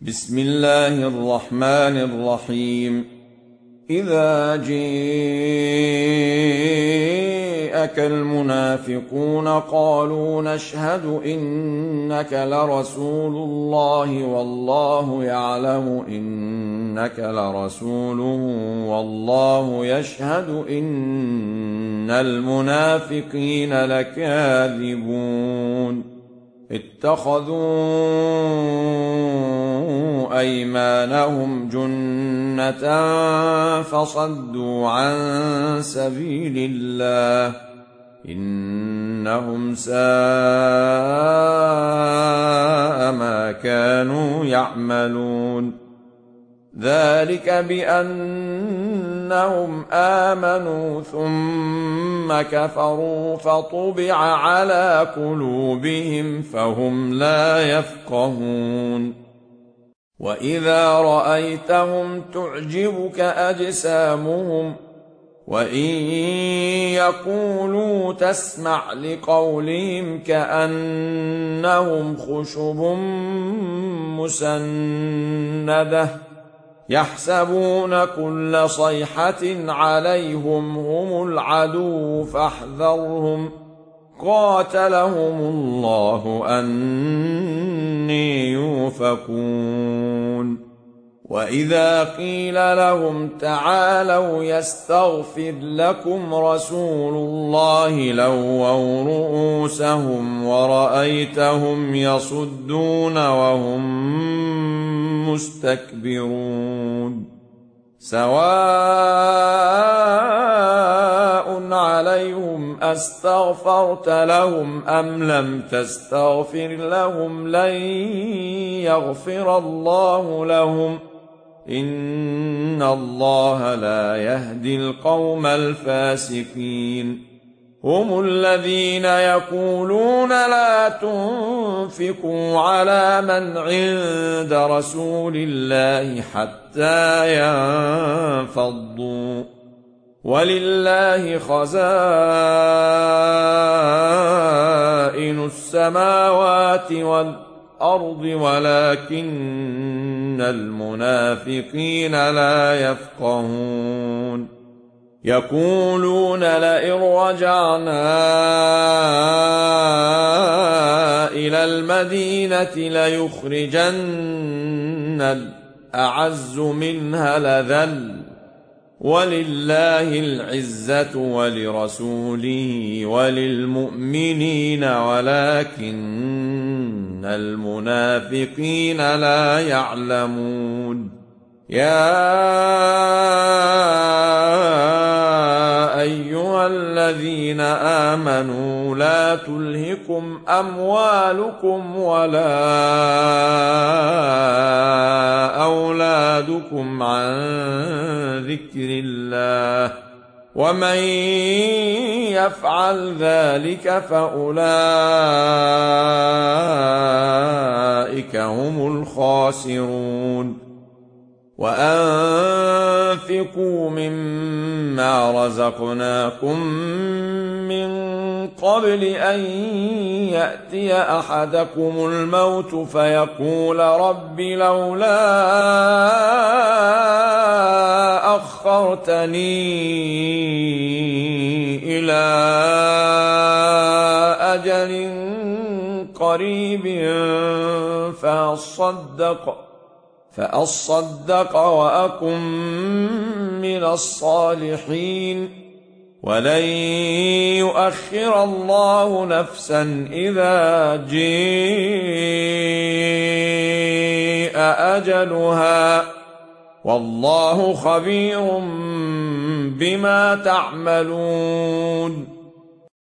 بسم الله الرحمن الرحيم. إذا جاءك المنافقون قالوا نشهد إنك لرسول الله والله يعلم إنك لرسوله والله يشهد إن المنافقين لكاذبون. اتخذوا أيمانهم جنة فصدوا عن سبيل الله إنهم ساء ما كانوا يعملون. ذلك بأنهم آمنوا ثم كفروا فطبع على قلوبهم فهم لا يفقهون. وإذا رأيتهم تعجبك أجسامهم وإن يقولوا تسمع لقولهم كأنهم خشب مسندة يحسبون كل صيحة عليهم هم العدو فاحذرهم قاتلهم الله أني يؤفكون. وإذا قيل لهم تعالوا يستغفر لكم رسول الله لووا رؤوسهم ورأيتهم يصدون وهم مستكبرون. سواء عليهم أستغفرت لهم أم لم تستغفر لهم لن يغفر الله لهم إن الله لا يهدي القوم الفاسقين. هم الذين يقولون لا تنفقوا على من عند رسول الله حتى ينفضوا ولله خزائن السماوات والأرض ولكن المنافقين لا يفقهون. يقولون لئن رجعنا إلى المدينة ليخرجن الأعز منها الأذل ولله العزة ولرسوله وللمؤمنين ولكن المنافقين لا يعلمون. يا أيها الذين آمنوا لا تلهكم أموالكم ولا أولادكم عن ذكر الله ومن يفعل ذلك فأولئك هم الخاسرون. وأنفقوا مما رزقناكم من قبل أن يأتي أحدكم الموت فيقول رب لولا أخرتني إلى أجل قريب فأصدق وأكن من الصالحين ولن يؤخر الله نفسا إذا جاء أجلها والله خبير بما تعملون.